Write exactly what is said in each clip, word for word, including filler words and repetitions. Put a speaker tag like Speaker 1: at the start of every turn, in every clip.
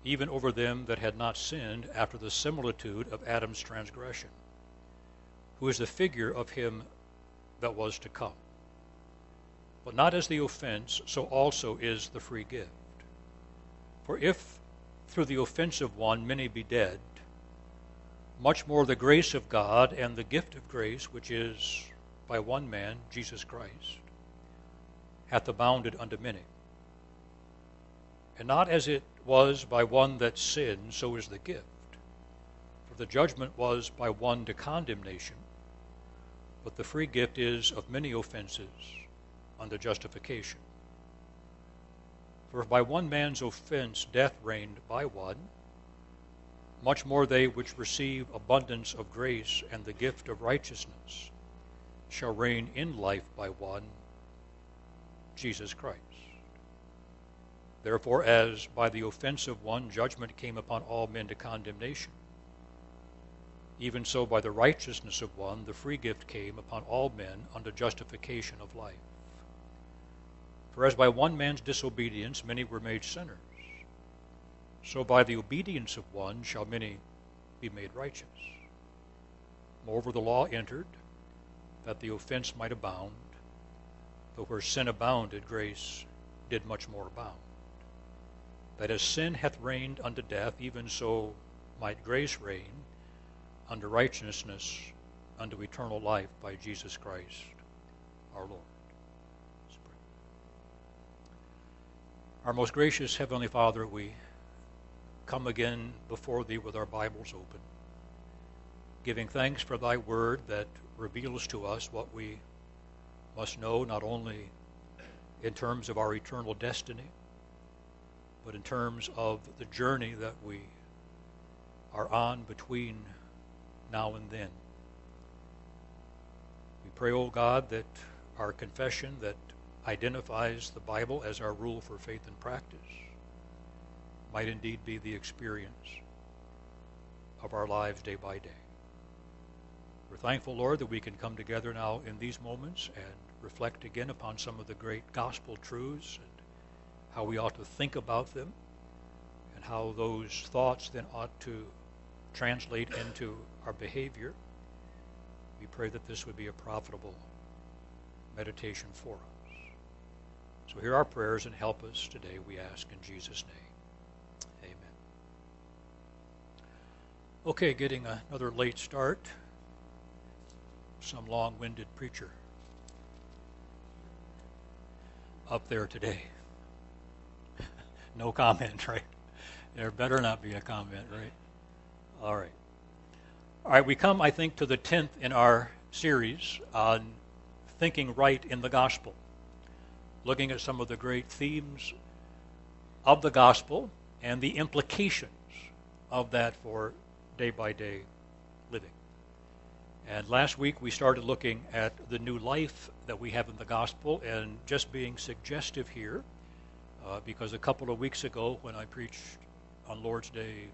Speaker 1: even over them that had not sinned after the similitude of Adam's transgression, who is the figure of him that was to come. But not as the offense, so also is the free gift. For if through the offense of one many be dead, much more the grace of God and the gift of grace, which is by one man, Jesus Christ, hath abounded unto many. And not as it was by one that sinned, so is the gift. For the judgment was by one to condemnation, but the free gift is of many offenses unto justification. For if by one man's offense death reigned by one, much more they which receive abundance of grace and the gift of righteousness shall reign in life by one, Jesus Christ. Therefore, as by the offense of one judgment came upon all men to condemnation, even so by the righteousness of one the free gift came upon all men unto justification of life. For as by one man's disobedience many were made sinners, so by the obedience of one shall many be made righteous. Moreover, the law entered, that the offense might abound, but where sin abounded, grace did much more abound. That as sin hath reigned unto death, even so might grace reign unto righteousness, unto eternal life by Jesus Christ our Lord. Let's pray. Our most gracious Heavenly Father, we come again before Thee with our Bibles open, giving thanks for Thy word that reveals to us what we must know, not only in terms of our eternal destiny, but in terms of the journey that we are on between now and then. We pray, O God, that our confession that identifies the Bible as our rule for faith and practice might indeed be the experience of our lives day by day. We're thankful, Lord, that we can come together now in these moments and reflect again upon some of the great gospel truths and how we ought to think about them and how those thoughts then ought to translate into our behavior. We pray that this would be a profitable meditation for us. So hear our prayers and help us today, we ask in Jesus' name. Amen. Okay, getting another late start. Some long-winded preacher up there today. No comment, right? There better not be a comment, right? All right. All right, we come, I think, to the tenth in our series on thinking right in the gospel, looking at some of the great themes of the gospel and the implications of that for day-by-day living. And last week we started looking at the new life that we have in the gospel, and just being suggestive here, uh, because a couple of weeks ago when I preached on Lord's Day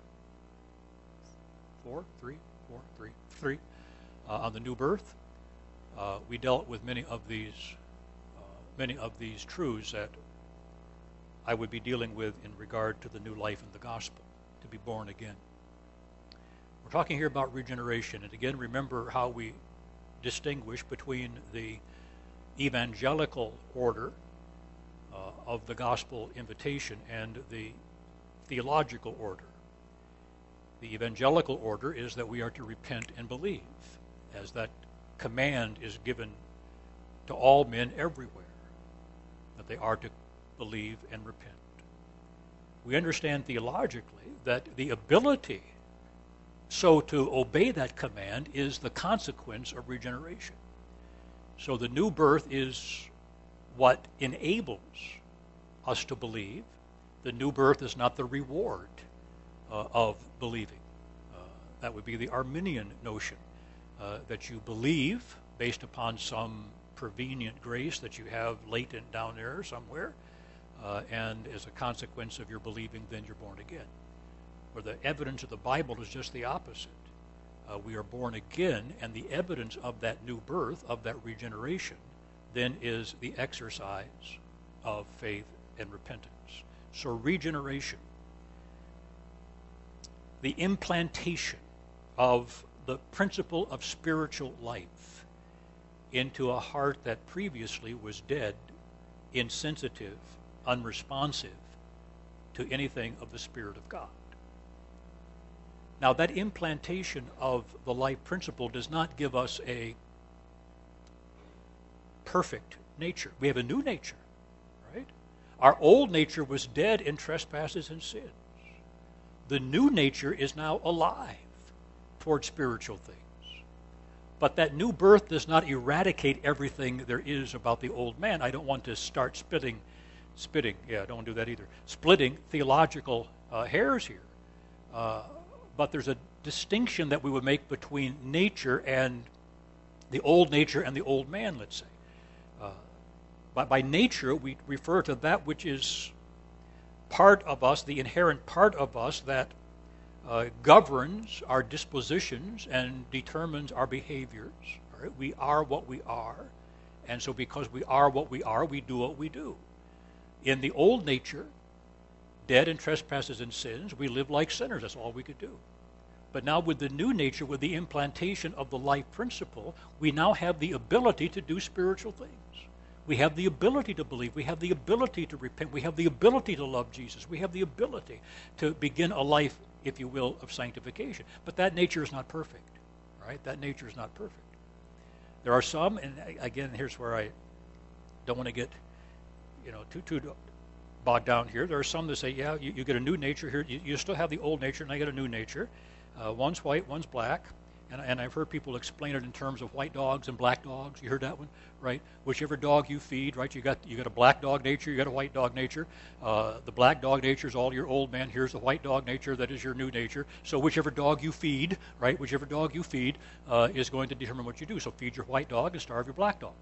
Speaker 1: four, three, four, three, three, uh, on the new birth, uh, we dealt with many of these, uh, many of these truths that I would be dealing with in regard to the new life in the gospel, to be born again. We're talking here about regeneration, and again, remember how we distinguish between the evangelical order uh, of the gospel invitation and the theological order. The evangelical order is that we are to repent and believe, as that command is given to all men everywhere, that they are to believe and repent. We understand theologically that the ability so to obey that command is the consequence of regeneration. So the new birth is what enables us to believe. The new birth is not the reward uh, of believing. Uh, that would be the Arminian notion, uh, that you believe based upon some prevenient grace that you have latent down there somewhere, uh, and as a consequence of your believing, then you're born again. Where the evidence of the Bible is just the opposite. Uh, we are born again, and the evidence of that new birth, of that regeneration, then is the exercise of faith and repentance. So regeneration the implantation of the principle of spiritual life into a heart that previously was dead, insensitive, unresponsive to anything of the Spirit of God. Now, that implantation of the life principle does not give us a perfect nature. We have a new nature, right? Our old nature was dead in trespasses and sins. The new nature is now alive toward spiritual things. But that new birth does not eradicate everything there is about the old man. I don't want to start spitting, spitting, yeah, I don't want to do that either, splitting theological uh, hairs here. Uh, but there's a distinction that we would make between nature and the old nature and the old man, let's say. Uh, by, by nature, we refer to that which is part of us, the inherent part of us that uh, governs our dispositions and determines our behaviors. Right? We are what we are, and so because we are what we are, we do what we do. In the old nature, dead in trespasses and sins, we live like sinners. That's all we could do. But now with the new nature, with the implantation of the life principle, we now have the ability to do spiritual things. We have the ability to believe. We have the ability to repent. We have the ability to love Jesus. We have the ability to begin a life, if you will, of sanctification. But that nature is not perfect, right? That nature is not perfect. There are some, and again, here's where I don't want to get, you know, too too bogged down here. There are some that say, yeah, you, you get a new nature here. You, you still have the old nature, and I get a new nature. Uh, one's white, one's black. And, and I've heard people explain it in terms of white dogs and black dogs. You heard that one, right? Whichever dog you feed, right? You got you got a black dog nature, you got a white dog nature. Uh, the black dog nature is all your old man. Here's the white dog nature that is your new nature. So whichever dog you feed, right? Whichever dog you feed uh, is going to determine what you do. So feed your white dog and starve your black dog.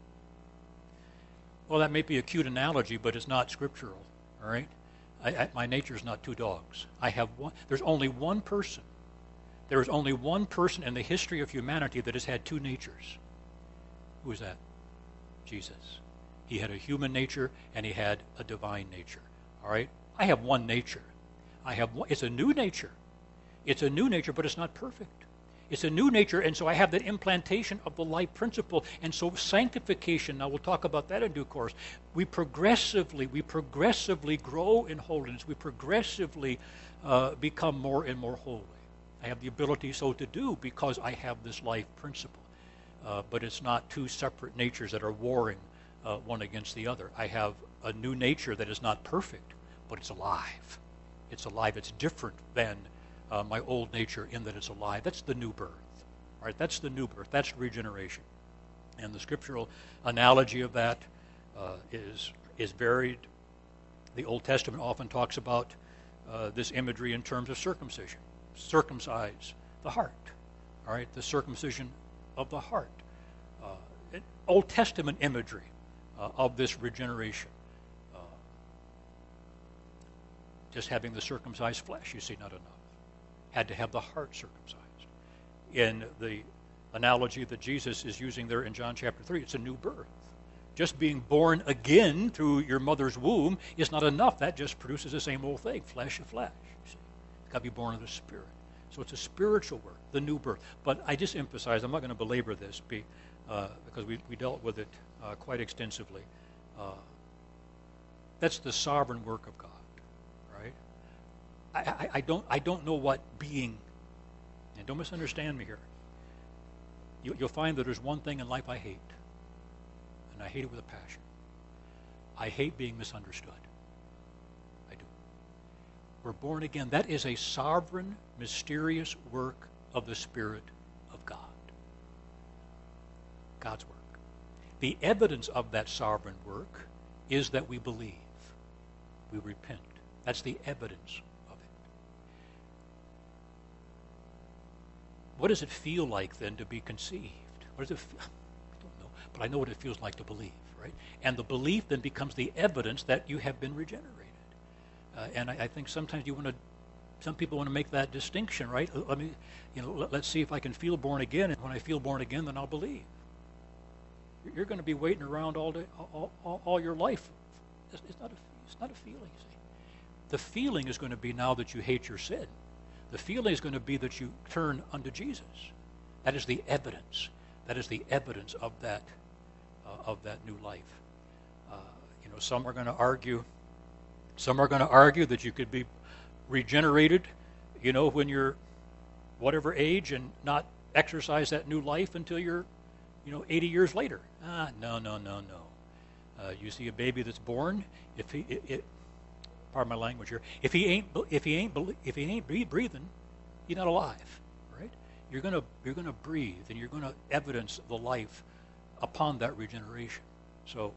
Speaker 1: Well, that may be a cute analogy, but it's not scriptural. All right? I, I, my nature is not two dogs. I have one. There's only one person. There is only one person in the history of humanity that has had two natures. Who is that? Jesus. He had a human nature and he had a divine nature. All right? I have one nature. I have one, it's a new nature. It's a new nature, but it's not perfect. It's a new nature, and so I have that implantation of the life principle. And so sanctification, now we'll talk about that in due course. We progressively, we progressively grow in holiness. We progressively uh, become more and more holy. I have the ability so to do because I have this life principle. Uh, but it's not two separate natures that are warring uh, one against the other. I have a new nature that is not perfect, but it's alive. It's alive. It's different than uh, my old nature in that it's alive. That's the new birth. All right? That's the new birth. That's regeneration. And the scriptural analogy of that uh, is, is varied. The Old Testament often talks about uh, this imagery in terms of circumcision. Circumcise the heart, all right, the circumcision of the heart. Uh, Old Testament imagery uh, of this regeneration. Uh, just having the circumcised flesh, you see, not enough. Had to have the heart circumcised. In the analogy that Jesus is using there in John chapter three, it's a new birth. Just being born again through your mother's womb is not enough. That just produces the same old thing, flesh of flesh. You see. It's got to be born of the Spirit. So it's a spiritual work, the new birth. But I just emphasize, I'm not going to belabor this be, uh, because we, we dealt with it uh, quite extensively. Uh, that's the sovereign work of God, right? I, I, I don't I don't know what being, and don't misunderstand me here. You, you'll find that there's one thing in life I hate, and I hate it with a passion. I hate being misunderstood. We're born again. That is a sovereign, mysterious work of the Spirit of God. God's work. The evidence of that sovereign work is that we believe. We repent. That's the evidence of it. What does it feel like then to be conceived? What does it feel? I don't know, but I know what it feels like to believe, right? And the belief then becomes the evidence that you have been regenerated. Uh, and I, I think sometimes you want to, some people want to make that distinction, right? Let me, you know, let, let's see if I can feel born again, and when I feel born again, then I'll believe. You're going to be waiting around all day, all, all, all your life. It's, it's not a, it's not a feeling. See, the feeling is going to be now that you hate your sin. The feeling is going to be that you turn unto Jesus. That is the evidence. That is the evidence of that uh, of that new life. Uh, you know, some are going to argue. Some are going to argue that you could be regenerated, you know, when you're whatever age, and not exercise that new life until you're, you know, eighty years later. Ah, no, no, no, no. Uh, you see a baby that's born. If he, it, it, pardon my language here. If he ain't, if he ain't, if he ain't breathing, he's not alive, right? You're gonna, you're gonna breathe, and you're gonna evidence the life upon that regeneration. So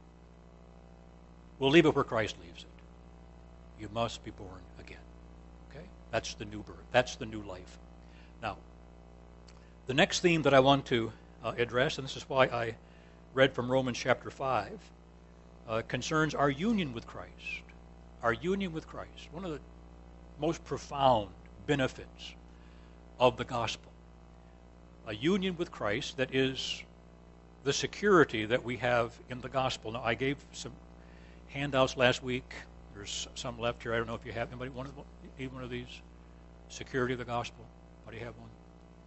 Speaker 1: we'll leave it where Christ leaves it. You must be born again. Okay, that's the new birth. That's the new life. Now, the next theme that I want to uh, address, and this is why I read from Romans chapter five, uh, concerns our union with Christ. Our union with Christ. One of the most profound benefits of the gospel. A union with Christ that is the security that we have in the gospel. Now, I gave some handouts last week. There's some left here. I don't know if you have anybody one of need one of these. Security of the gospel. Anybody have one?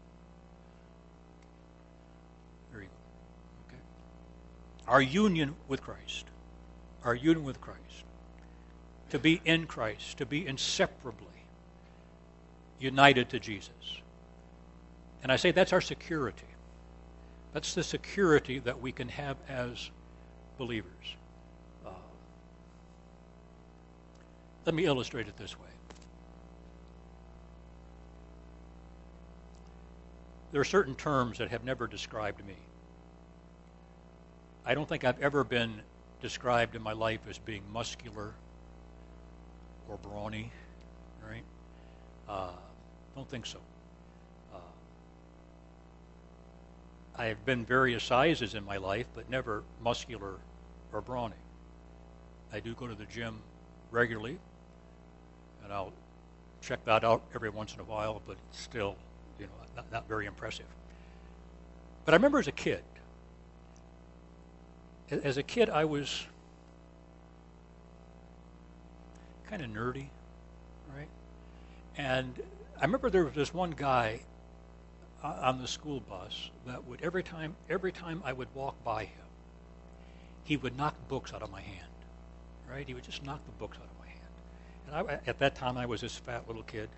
Speaker 1: There you go. Okay. Our union with Christ. Our union with Christ. To be in Christ. To be inseparably united to Jesus. And I say that's our security. That's the security that we can have as believers. Uh, let me illustrate it this way. There are certain terms that have never described me. I don't think I've ever been described in my life as being muscular or brawny, right? Uh, don't think so. Uh, I have been various sizes in my life, but never muscular or brawny. I do go to the gym regularly, and I'll check that out every once in a while, but it's still, you know, not, not very impressive. But I remember as a kid, as a kid, I was kind of nerdy, right? And I remember there was this one guy on the school bus that would, every time, every time I would walk by him, he would knock books out of my hand, right? He would just knock the books out of my hand. And I, at that time, I was this fat little kid,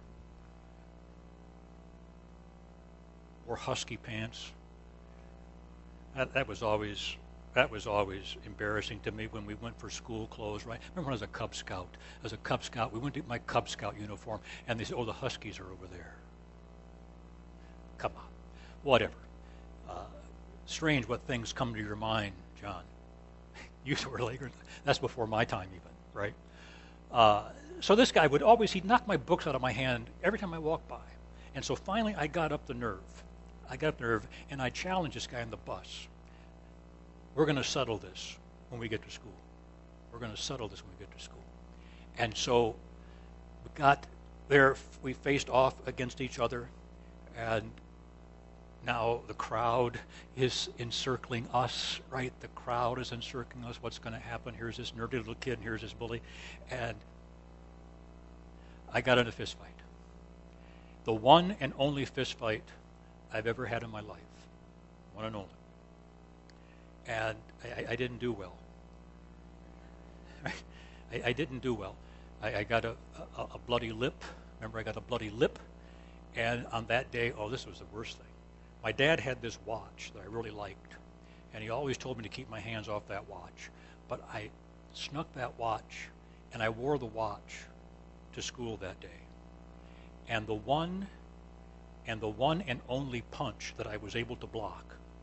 Speaker 1: wore husky pants. That, that was always that was always embarrassing to me when we went for school clothes, right? Remember when I was a Cub Scout? As a Cub Scout, we went to my Cub Scout uniform, and they said, "Oh, the Huskies are over there." Come on, whatever. Uh, strange what things come to your mind, John. You were later. That's before my time, even, right? Uh, so this guy would always, he'd knock my books out of my hand every time I walked by. And so finally I got up the nerve. I got up the nerve, and I challenged this guy on the bus. We're going to settle this when we get to school. We're going to settle this when we get to school. And so we got there, we faced off against each other, and now the crowd is encircling us, right? The crowd is encircling us. What's going to happen? Here's this nerdy little kid, and here's this bully. And I got in a fist fight. The one and only fist fight I've ever had in my life. One and only. And I, I didn't do well. I, I didn't do well. I, I got a, a, a bloody lip. Remember, I got a bloody lip. And on that day, oh, this was the worst thing. My dad had this watch that I really liked, and he always told me to keep my hands off that watch. But I snuck that watch, and I wore the watch to school that day. And the one, and the one and only punch that I was able to block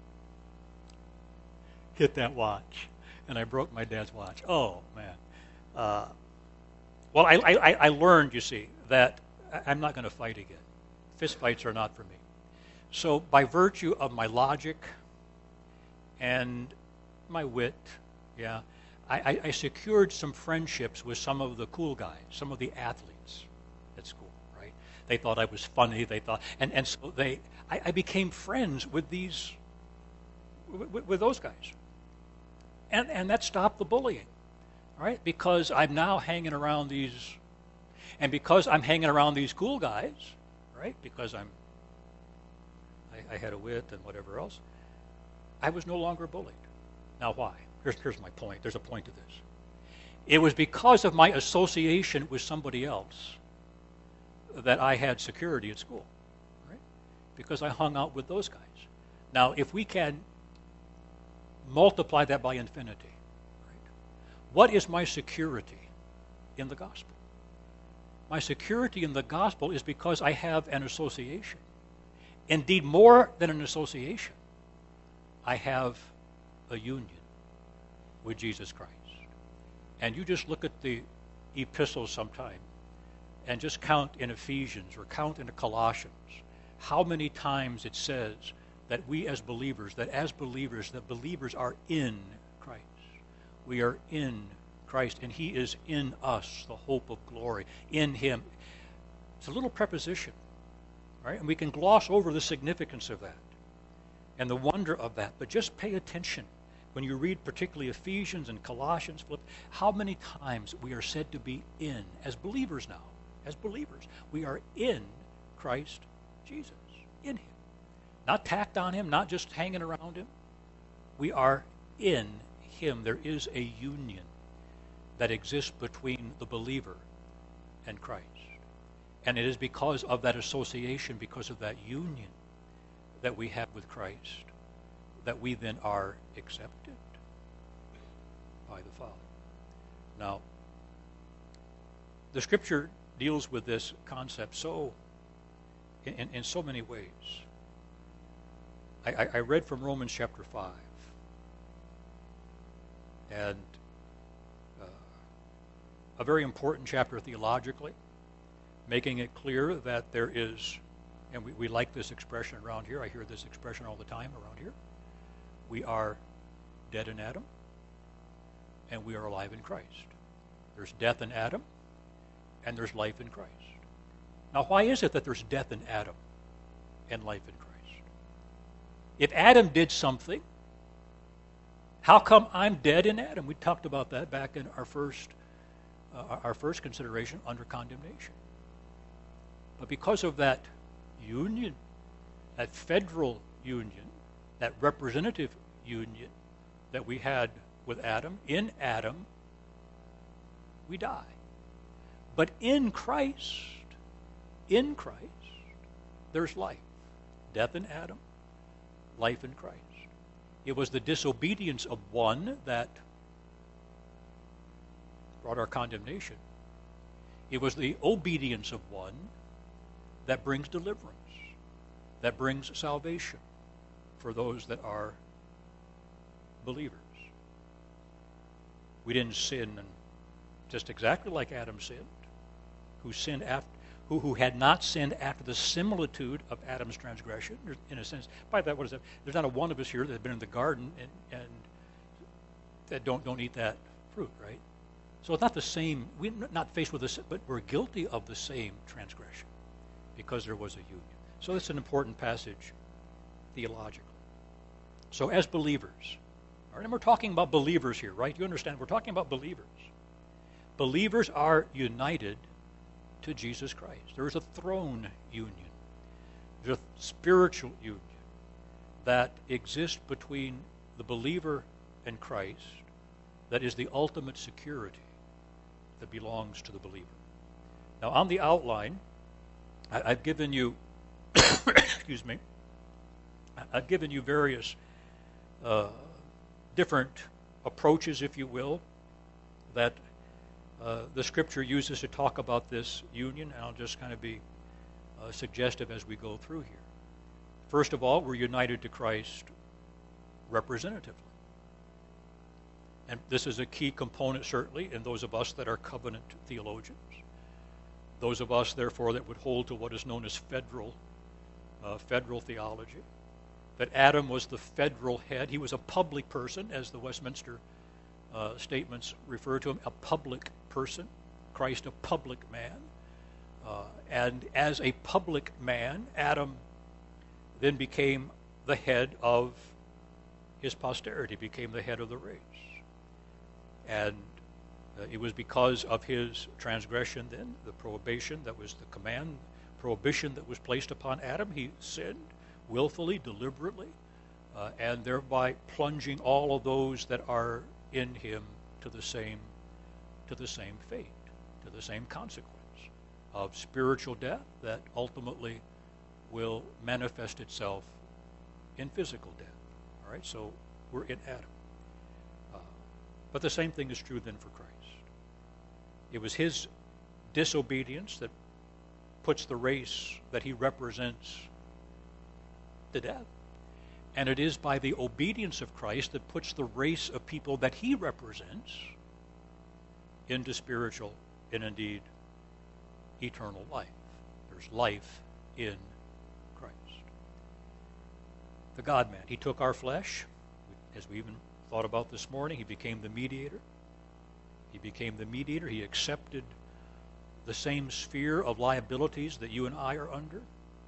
Speaker 1: hit that watch, and I broke my dad's watch. Oh, man. Uh, well, I, I, I learned, you see, that I'm not going to fight again. Fist fights are not for me. So by virtue of my logic and my wit, yeah, I, I, I secured some friendships with some of the cool guys, some of the athletes at school, right? They thought I was funny. They thought, and, and so they, I, I became friends with these, with, with those guys. And, and that stopped the bullying, right? Because I'm now hanging around these, And because I'm hanging around these cool guys, right, because I'm, I, I had a wit and whatever else, I was no longer bullied. Now why? Here's, here's my point. There's a point to this. It was because of my association with somebody else that I had security at school, right? Because I hung out with those guys. Now, if we can multiply that by infinity, right? What is my security in the gospel? My security in the gospel is because I have an association. Indeed, more than an association, I have a union with Jesus Christ. And you just look at the epistles sometime and just count in Ephesians or count in Colossians how many times it says that we as believers, that as believers, that believers are in Christ. We are in Christ, and he is in us, the hope of glory, in him. It's a little preposition, right? And we can gloss over the significance of that and the wonder of that, but just pay attention. When you read particularly Ephesians and Colossians, how many times we are said to be in, as believers now, as believers, we are in Christ Jesus, in him. Not tacked on him, not just hanging around him. We are in him. There is a union that exists between the believer and Christ. And it is because of that association, because of that union that we have with Christ, that we then are accepted by the Father. Now, the Scripture deals with this concept so in, in so many ways. I, I read from Romans chapter five, and uh, a very important chapter theologically, making it clear that there is, and we, we like this expression around here, I hear this expression all the time around here, we are dead in Adam, and we are alive in Christ. There's death in Adam, and there's life in Christ. Now, why is it that there's death in Adam and life in Christ? If Adam did something, how come I'm dead in Adam? We talked about that back in our first, uh, our first consideration, under condemnation. But because of that union, that federal union, that representative union that we had with Adam, in Adam, we die. But in Christ, in Christ, there's life. Death in Adam, life in Christ. It was the disobedience of one that brought our condemnation. It was the obedience of one that brings deliverance, that brings salvation for those that are believers. We didn't sin and just exactly like Adam sinned, who sinned after, who, who had not sinned after the similitude of Adam's transgression. There's, in a sense, by that, what is that? There's not a one of us here that has been in the garden and, and that don't don't eat that fruit, right? So it's not the same. We're not faced with this, but we're guilty of the same transgression because there was a union. So it's an important passage theologically. So as believers, all right, and we're talking about believers here, right? You understand? We're talking about believers. Believers are united to Jesus Christ. There is a throne union. There's a spiritual union that exists between the believer and Christ that is the ultimate security that belongs to the believer. Now, on the outline, I, I've given you, excuse me, I've given you various uh, different approaches, if you will, that uh, the Scripture uses to talk about this union, and I'll just kind of be uh, suggestive as we go through here. First of all, we're united to Christ representatively. And this is a key component, certainly, in those of us that are covenant theologians. Those of us, therefore, that would hold to what is known as federal, uh, federal theology. That Adam was the federal head. He was a public person, as the Westminster uh, statements refer to him, a public person. Christ, a public man. Uh, and as a public man, Adam then became the head of his posterity, became the head of the race. And Uh, it was because of his transgression then, the prohibition that was the command, prohibition that was placed upon Adam. He sinned willfully, deliberately, uh, and thereby plunging all of those that are in him to the same, to the same fate, to the same consequence of spiritual death that ultimately will manifest itself in physical death. All right, so we're in Adam. Uh, but the same thing is true then for Christ. It was his disobedience that puts the race that he represents to death. And it is by the obedience of Christ that puts the race of people that he represents into spiritual and indeed eternal life. There's life in Christ. The God-man, he took our flesh, as we even thought about this morning. He became the mediator. He became the mediator. He accepted the same sphere of liabilities that you and I are under.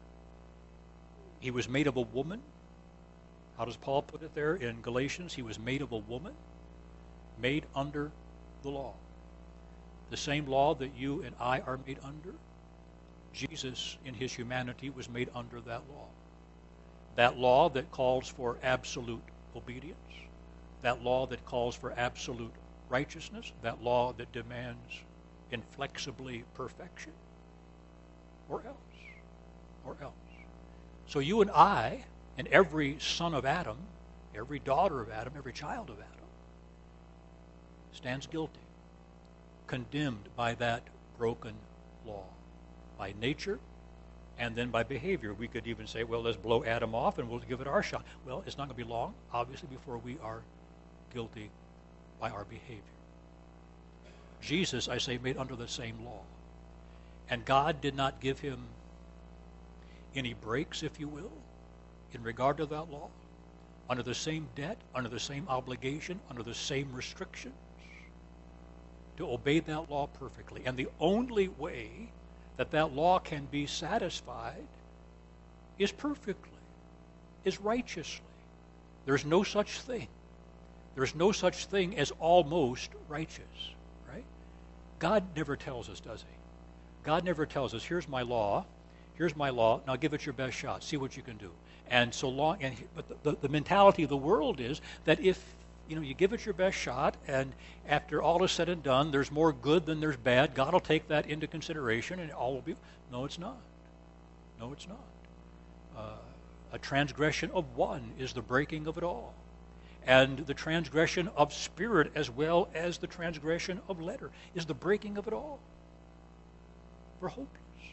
Speaker 1: He was made of a woman. How does Paul put it there in Galatians? He was made of a woman, made under the law. The same law that you and I are made under, Jesus in his humanity was made under that law. That law that calls for absolute obedience, that law that calls for absolute righteousness, that law that demands inflexibly perfection, or else, or else. So you and I, and every son of Adam, every daughter of Adam, every child of Adam, stands guilty, condemned by that broken law, by nature and then by behavior. We could even say, well, let's blow Adam off and we'll give it our shot. Well, it's not going to be long, obviously, before we are guilty by our behavior. Jesus, I say, made under the same law. And God did not give him any breaks, if you will, in regard to that law, under the same debt, under the same obligation, under the same restrictions, to obey that law perfectly. And the only way that that law can be satisfied is perfectly, is righteously. There's no such thing. There's no such thing as almost righteous, right? God never tells us, does he? God never tells us, here's my law, here's my law, now give it your best shot, see what you can do. And so long, and but the, the, the mentality of the world is that if you know you give it your best shot, and after all is said and done, there's more good than there's bad, God will take that into consideration, and all will be. No, it's not. No, it's not. Uh, a transgression of one is the breaking of it all. And the transgression of spirit as well as the transgression of letter is the breaking of it all. We're hopeless.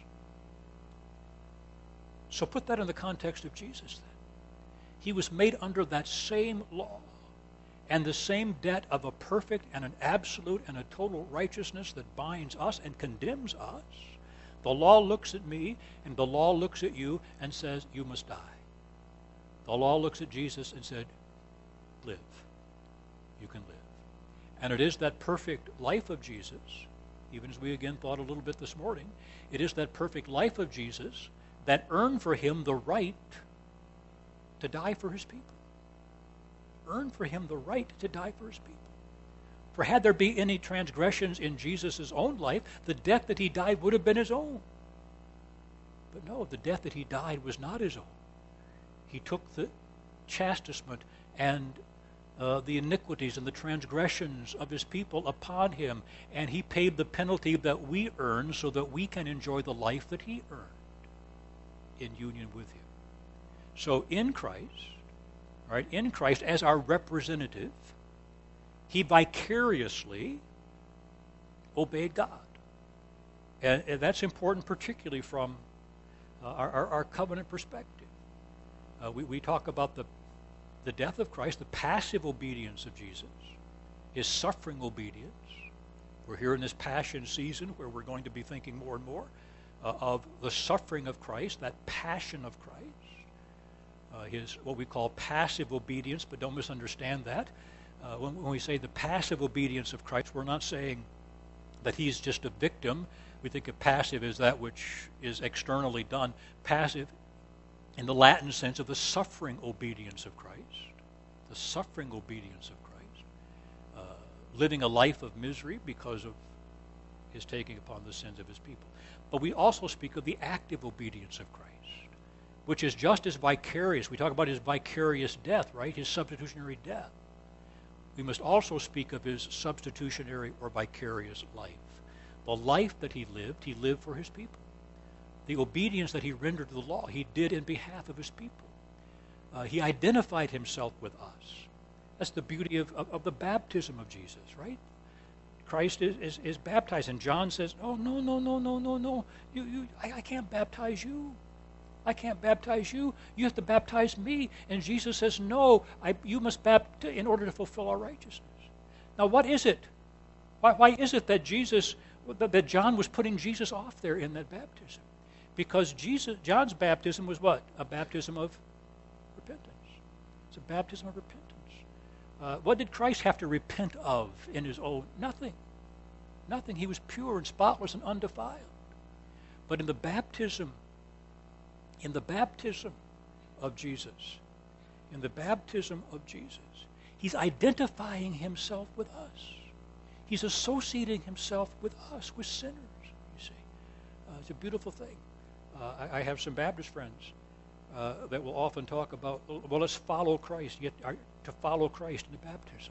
Speaker 1: So put that in the context of Jesus then. He was made under that same law and the same debt of a perfect and an absolute and a total righteousness that binds us and condemns us. The law looks at me and the law looks at you and says, you must die. The law looks at Jesus and said, live. You can live. And it is that perfect life of Jesus, even as we again thought a little bit this morning, it is that perfect life of Jesus that earned for him the right to die for his people. Earned for him the right to die for his people. For had there been any transgressions in Jesus' own life, the death that he died would have been his own. But no, the death that he died was not his own. He took the chastisement and uh, the iniquities and the transgressions of his people upon him, and he paid the penalty that we earn so that we can enjoy the life that he earned in union with him. So in Christ, right, in Christ as our representative, he vicariously obeyed God. And, and that's important particularly from uh, our, our, our covenant perspective. Uh, we, we talk about the, the death of Christ, the passive obedience of Jesus, his suffering obedience. We're here in this passion season where we're going to be thinking more and more uh, of the suffering of Christ, that passion of Christ, uh, his what we call passive obedience, but don't misunderstand that. Uh, when, when we say the passive obedience of Christ, we're not saying that he's just a victim. We think of passive as that which is externally done. Passive in the Latin sense of the suffering obedience of Christ, the suffering obedience of Christ. Uh, living a life of misery because of his taking upon the sins of his people. But we also speak of the active obedience of Christ, which is just as vicarious. We talk about his vicarious death, right? His substitutionary death. We must also speak of his substitutionary or vicarious life. The life that he lived, he lived for his people. The obedience that he rendered to the law, he did in behalf of his people. Uh, he identified himself with us. That's the beauty of, of, of the baptism of Jesus, right? Christ is, is, is baptized, and John says, oh, no, no, no, no, no, no. You, you, I, I can't baptize you. I can't baptize you. You have to baptize me. And Jesus says, no, I, you must baptize in order to fulfill our righteousness. Now, what is it? Why, why is it that Jesus, that, that John was putting Jesus off there in that baptism? Because Jesus, John's baptism was what? A baptism of repentance. It's a baptism of repentance. Uh, what did Christ have to repent of in his own? Nothing. Nothing. He was pure and spotless and undefiled. But in the baptism, in the baptism of Jesus, in the baptism of Jesus, he's identifying himself with us. He's associating himself with us, with sinners, you see. Uh, it's a beautiful thing. Uh, I, I have some Baptist friends uh, that will often talk about, well, let's follow Christ, yet are, to follow Christ in the baptism.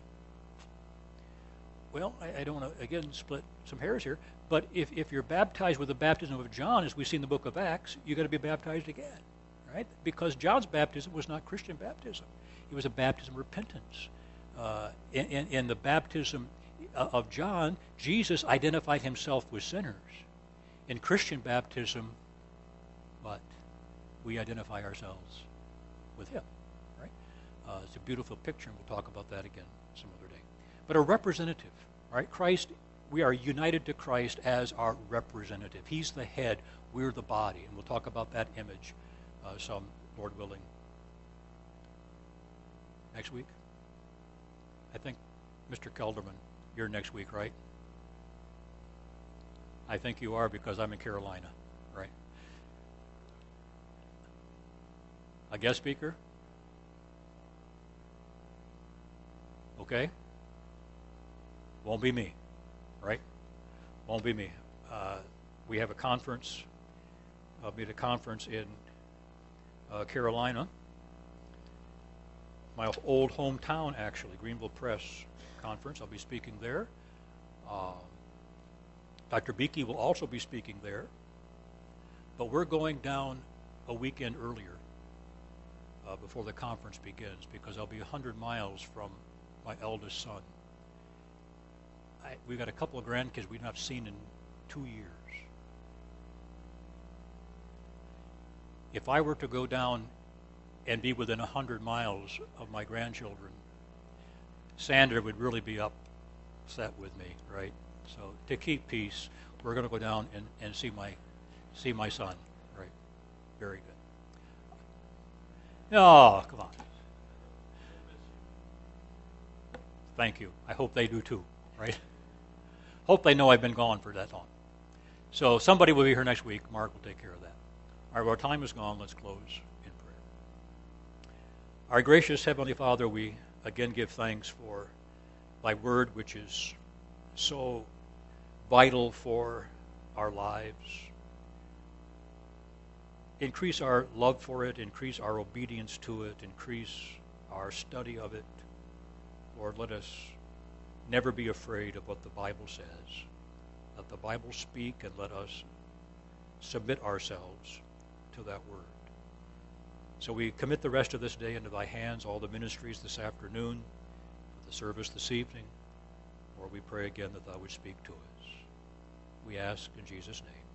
Speaker 1: Well, I, I don't want to, again, split some hairs here, but if, if you're baptized with the baptism of John, as we see in the book of Acts, you've got to be baptized again, right? Because John's baptism was not Christian baptism. It was a baptism of repentance. Uh, in, in, in the baptism of John, Jesus identified himself with sinners. In Christian baptism, but we identify ourselves with him, right? Uh, it's a beautiful picture, and we'll talk about that again some other day. But a representative, right? Christ, we are united to Christ as our representative. He's the head, we're the body, and we'll talk about that image uh, some, Lord willing, next week. I think, Mister Kelderman, you're next week, right? I think you are because I'm in Carolina, right? A guest speaker? Okay? Won't be me, right? Won't be me. Uh, we have a conference. I'll be at a conference in uh, Carolina. My old hometown, actually, Greenville Press Conference. I'll be speaking there. Uh, Doctor Beakey will also be speaking there. But we're going down a weekend earlier uh, before the conference begins because I'll be one hundred miles from my eldest son. I, we've got a couple of grandkids we've not seen in two years. If I were to go down and be within one hundred miles of my grandchildren, Sandra would really be upset with me, right? So to keep peace, we're going to go down and, and see my see my son, right? Very good. Oh, come on. Thank you. I hope they do too, right? Hope they know I've been gone for that long. So somebody will be here next week. Mark will take care of that. All right, our time is gone. Let's close in prayer. Our gracious Heavenly Father, we again give thanks for thy word, which is so vital for our lives. Increase our love for it, increase our obedience to it, increase our study of it. Lord, let us never be afraid of what the Bible says. Let the Bible speak, and let us submit ourselves to that word. So we commit the rest of this day into thy hands, all the ministries this afternoon, the service this evening. Lord, we pray again that thou would speak to us. We ask in Jesus' name.